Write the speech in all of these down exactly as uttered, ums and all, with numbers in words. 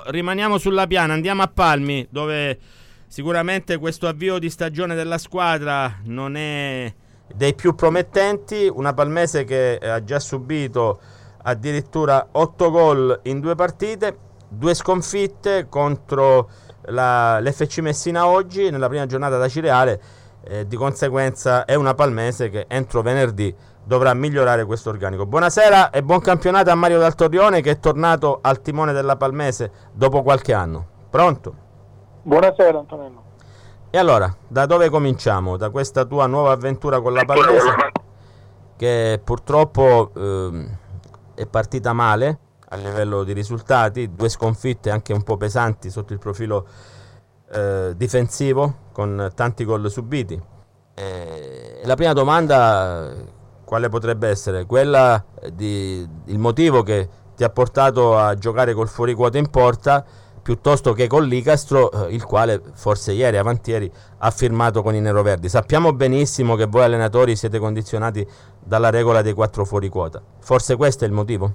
rimaniamo sulla piana, andiamo a Palmi, dove sicuramente questo avvio di stagione della squadra non è dei più promettenti. Una Palmese che ha già subito addirittura otto gol in due partite, due sconfitte contro la, l'F C Messina oggi nella prima giornata da Cireale. Eh, di conseguenza è una Palmese che entro venerdì dovrà migliorare questo organico. Buonasera e buon campionato a Mario Dal Torrione, che è tornato al timone della Palmese dopo qualche anno. Pronto? Buonasera Antonello. E allora, da dove cominciamo? Da questa tua nuova avventura con la Palmese, che purtroppo eh, è partita male a livello di risultati, due sconfitte anche un po' pesanti sotto il profilo eh, difensivo, con tanti gol subiti. E la prima domanda quale potrebbe essere? Quella di il motivo che ti ha portato a giocare col fuoriquota in porta piuttosto che con l'Icastro, il quale forse ieri, avantieri, ha firmato con i neroverdi. Sappiamo benissimo che voi allenatori siete condizionati dalla regola dei quattro fuoriquota. Forse questo è il motivo?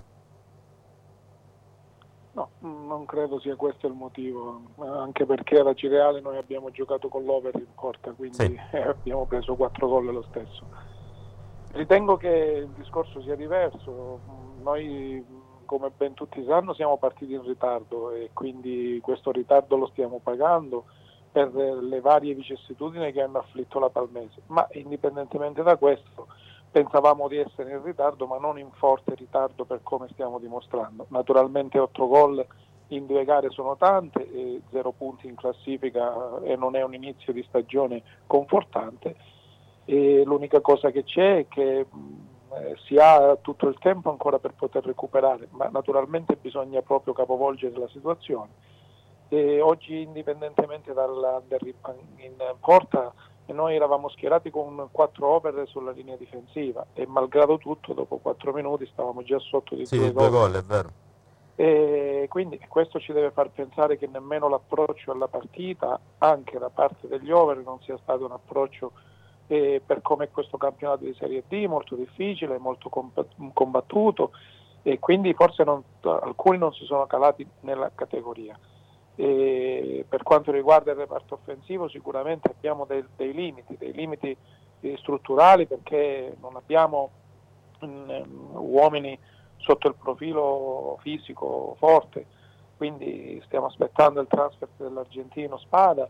No, non credo sia questo il motivo, anche perché alla Cireale noi abbiamo giocato con l'over in porta, quindi sì. abbiamo preso quattro gol lo stesso. Ritengo che il discorso sia diverso. Noi, come ben tutti sanno, siamo partiti in ritardo e quindi questo ritardo lo stiamo pagando per le varie vicissitudini che hanno afflitto la Palmese, ma indipendentemente da questo pensavamo di essere in ritardo, ma non in forte ritardo per come stiamo dimostrando. Naturalmente otto gol in due gare sono tante, e zero punti in classifica e non è un inizio di stagione confortante, e l'unica cosa che c'è è che Eh, si ha tutto il tempo ancora per poter recuperare, ma naturalmente bisogna proprio capovolgere la situazione. E oggi, indipendentemente dall'under in porta, noi eravamo schierati con quattro over sulla linea difensiva e malgrado tutto dopo quattro minuti stavamo già sotto di sì, due, due gol, è vero. E quindi questo ci deve far pensare che nemmeno l'approccio alla partita, anche da parte degli over, non sia stato un approccio E per come è questo campionato di Serie D, molto difficile, molto combattuto, e quindi forse non, alcuni non si sono calati nella categoria. E per quanto riguarda il reparto offensivo sicuramente abbiamo dei, dei limiti, dei limiti strutturali, perché non abbiamo mh, uomini sotto il profilo fisico forte, quindi stiamo aspettando il transfer dell'argentino Spada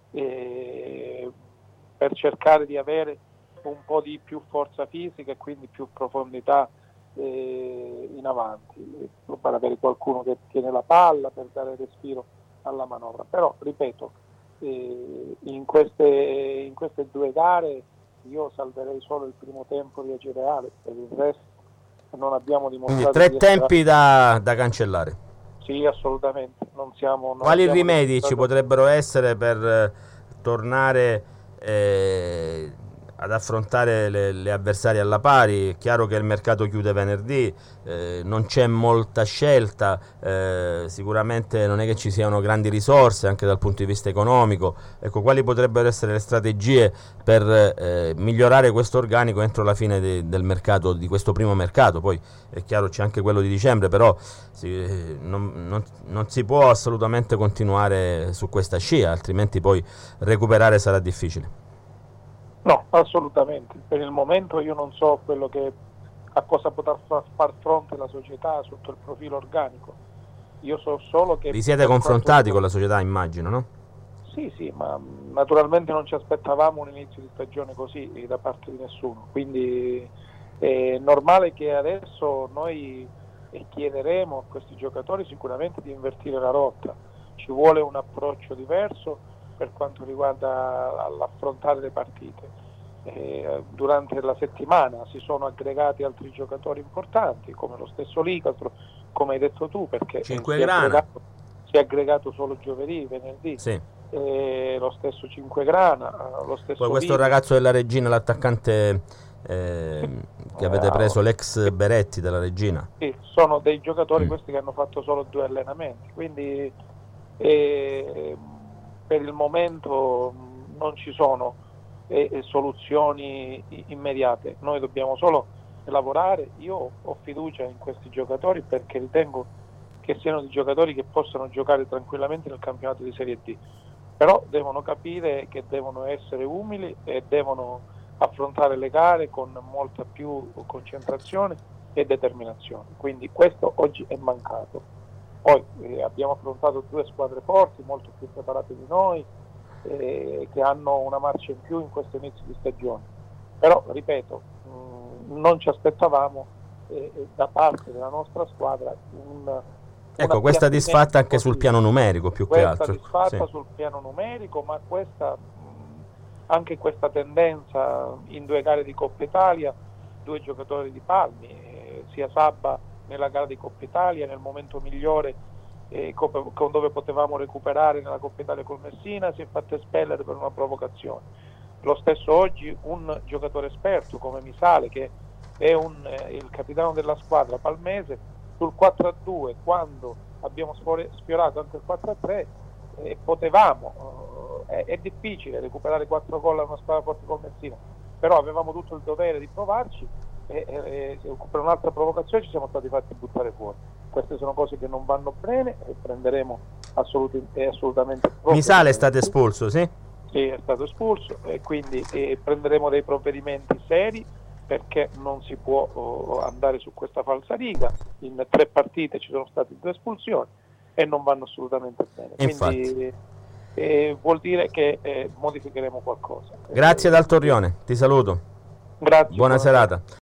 e per cercare di avere un po' di più forza fisica e quindi più profondità eh, in avanti, per avere qualcuno che tiene la palla, per dare respiro alla manovra. Però, ripeto, eh, in, queste, in queste due gare io salverei solo il primo tempo di Cireale, per il resto non abbiamo dimostrato. Quindi tre di tempi essere... da, da cancellare. Sì, assolutamente. Non siamo, non Quali rimedi dimostrato... ci potrebbero essere per eh, tornare eh, ad affrontare le, le avversarie alla pari? È chiaro che il mercato chiude venerdì, eh, non c'è molta scelta, eh, sicuramente non è che ci siano grandi risorse anche dal punto di vista economico. Ecco, quali potrebbero essere le strategie per eh, migliorare questo organico entro la fine de, del mercato, di questo primo mercato? Poi è chiaro c'è anche quello di dicembre, però si, non, non, non si può assolutamente continuare su questa scia, altrimenti poi recuperare sarà difficile. No, assolutamente. Per il momento io non so quello che, a cosa potrà far fronte la società sotto il profilo organico. Io so solo che... Vi siete confrontati con la società, immagino, no? Sì, sì, ma naturalmente non ci aspettavamo un inizio di stagione così da parte di nessuno, quindi è normale che adesso noi chiederemo a questi giocatori sicuramente di invertire la rotta. Ci vuole un approccio diverso per quanto riguarda l'affrontare le partite. Eh, durante la settimana si sono aggregati altri giocatori importanti, come lo stesso Licastro, come hai detto tu, perché Cinquegrana si è aggregato, si è aggregato solo giovedì, venerdì, sì. eh, lo stesso Cinquegrana, lo stesso poi questo Vito. Ragazzo della Regina, l'attaccante eh, che avete preso, l'ex Beretti della Regina. Sì, sono dei giocatori mm. questi che hanno fatto solo due allenamenti, quindi eh, per il momento non ci sono eh, soluzioni immediate. Noi dobbiamo solo lavorare. Io ho fiducia in questi giocatori perché ritengo che siano di giocatori che possano giocare tranquillamente nel campionato di Serie D, però devono capire che devono essere umili e devono affrontare le gare con molta più concentrazione e determinazione, quindi questo oggi è mancato. Poi eh, abbiamo affrontato due squadre forti, molto più preparate di noi, eh, che hanno una marcia in più in questo inizio di stagione, però ripeto, mh, non ci aspettavamo eh, da parte della nostra squadra un ecco, questa disfatta anche sul piano numerico più che altro. Questa disfatta sì. sul piano numerico, ma questa, anche questa tendenza in due gare di Coppa Italia, due giocatori di Palmi, eh, sia Sabba nella gara di Coppa Italia, nel momento migliore, eh, con dove potevamo recuperare nella Coppa Italia col Messina, si è fatto espellere per una provocazione. Lo stesso oggi un giocatore esperto come Misale, che è un, eh, il capitano della squadra palmese, sul quattro a due, quando abbiamo sfiorato anche il quattro a tre, eh, potevamo, eh, è, è difficile recuperare quattro gol a una squadra forte come Messina, però avevamo tutto il dovere di provarci e, e, e per un'altra provocazione ci siamo stati fatti buttare fuori. Queste sono cose che non vanno bene e prenderemo assoluti, assolutamente. Misale è stato espulso, sì? Sì, è stato espulso e quindi eh, prenderemo dei provvedimenti seri, perché non si può oh, andare su questa falsariga. In tre partite ci sono state due espulsioni e non vanno assolutamente bene. Quindi eh, vuol dire che eh, modificheremo qualcosa. Grazie Dal Torrione, ti saluto. Grazie. Buona serata.